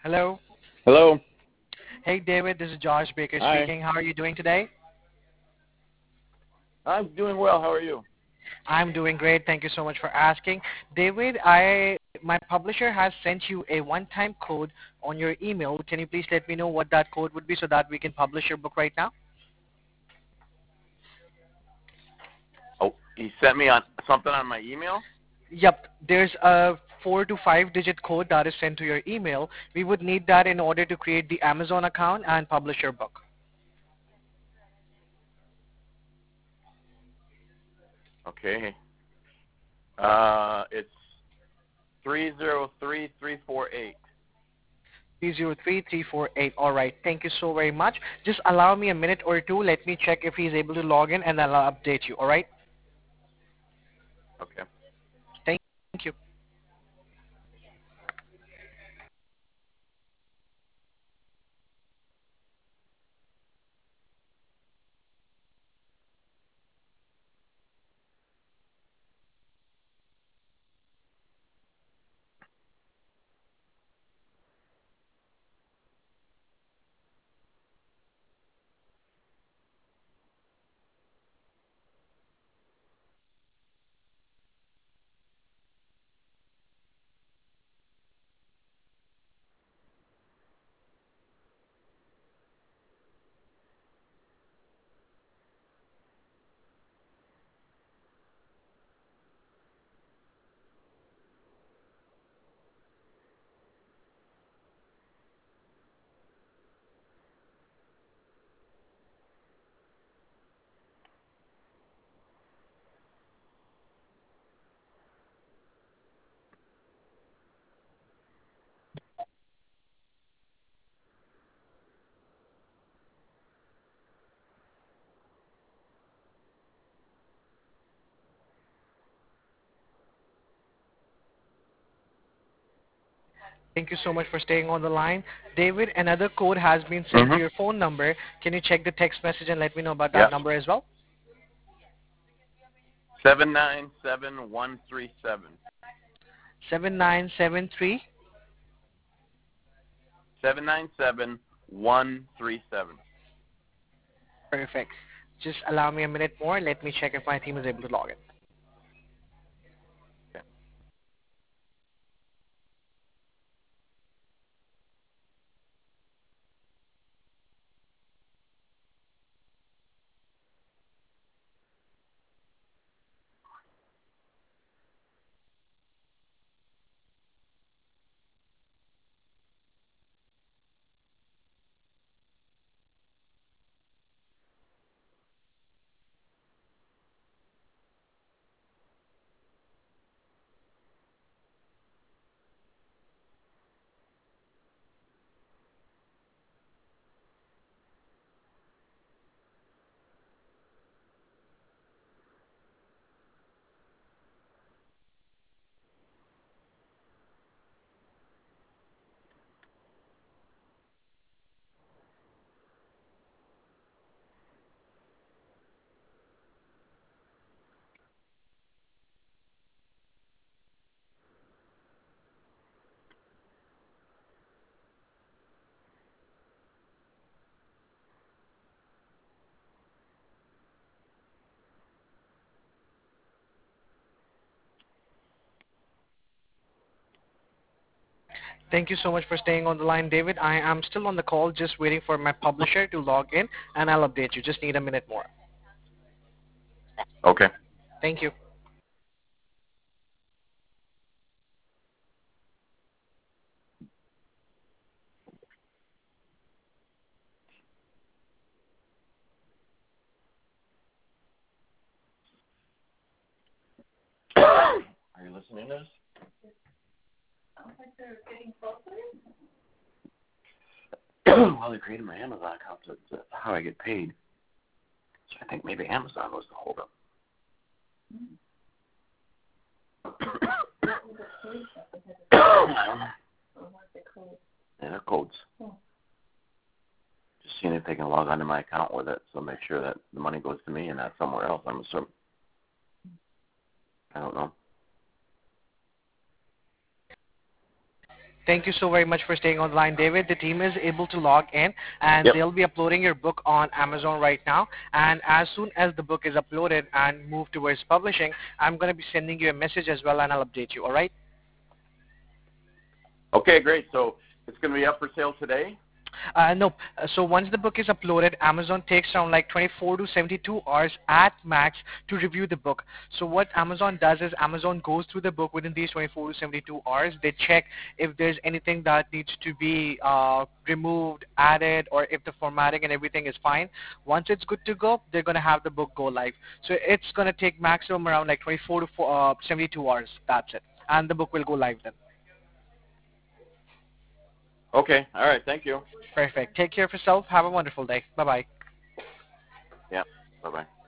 Hello. Hello. Hey, David. This is Josh Baker Hi. speaking. How are you doing today? I'm doing well. How are you? I'm doing great. Thank you so much for asking. David, my publisher has sent you a one-time code on your email. Can you please let me know what that code would be so that we can publish your book right now? Oh, he sent me on something on my email. Yep. There's a 4 to 5 digit code that is sent to your email. We would need that in order to create the Amazon account and publish your book. Okay. It's 303348. 303348. All right. Thank you so very much. Just allow me a minute or two. Let me check if he's able to log in, and then I'll update you. All right. Okay. Thank you. Thank you so much for staying on the line. David, another code has been sent to Mhm. your phone number. Can you check the text message and let me know about that Yep. number as well? 797137. 7973. 797137. Perfect. Just allow me a minute more. Let me check if my team is able to log in. Okay. Thank you so much for staying on the line, David. I am still on the call, just waiting for my publisher to log in, and I'll update you. Just need a minute more. Okay. Thank you. Are you listening to this? Well, they created my Amazon account, so that's how I get paid. So I think maybe Amazon was the holdup. Yeah, they're codes. Just seeing if they can log onto my account with it, so make sure that the money goes to me and not somewhere else. I'm assuming. I don't know. Thank you so very much for staying on the line, David. The team is able to log in, and Yep. they'll be uploading your book on Amazon right now. And as soon as the book is uploaded and moved towards publishing, I'm going to be sending you a message as well, and I'll update you. All right? Okay, great. So it's going to be up for sale today? No. So once the book is uploaded, Amazon takes around like 24 to 72 hours at max to review the book. So what Amazon does is Amazon goes through the book within these 24 to 72 hours. They check if there's anything that needs to be removed, added, or if the formatting and everything is fine. Once it's good to go, they're going to have the book go live. So it's going to take maximum around like 24 to 72 hours. That's it. And the book will go live then. Okay. All right. Thank you. Perfect. Take care of yourself. Have a wonderful day. Bye-bye. Yeah. Bye-bye.